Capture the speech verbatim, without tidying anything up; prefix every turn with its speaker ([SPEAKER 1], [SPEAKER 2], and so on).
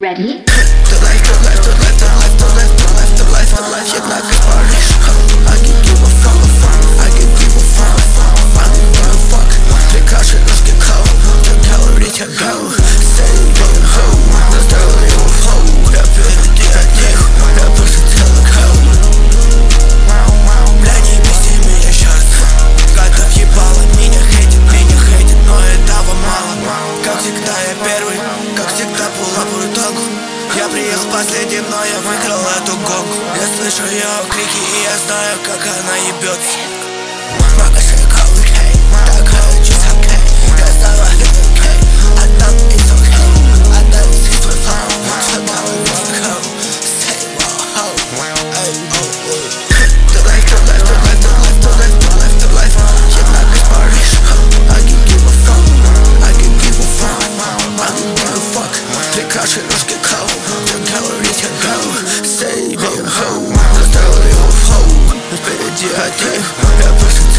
[SPEAKER 1] Ready?
[SPEAKER 2] The life, the life, the life, the life, the life, the life, the life, the life, jednak jest Paryż. I can give a fuck, I can give a fuck, I can give a fuck. Dwie kasze, ludzkie koło, ten calorie can go. Stay being home, that's the only one flow. Ja pierdolę jak niech, ja po prostu tyle koło. Бля, не бесни меня сейчас. Гадов ебало, меня хейтит, меня хейтит, но этого мало. Как всегда я первый, как всегда пула по итогу. Я приехал последним, но я выиграл эту гонку. Я слышу ее крики и я знаю, как она ебется. Много шейков, хей, так хочу сакей. Я снова хей, отдам и сок хей. Отдам и свой флоу, все давай видим хоу. Say wow, how, эй, оу, оу. The life, the life, the life, the life, the life, the life, the life. Jednak jest Paryż. I can give a fuck, I can give a fuck, I can give a fuck. Dwie kasze, ludzkie koło, ten calorie can go. Stay being home, that's the only one flow. Wtedy D I T, ja po prostu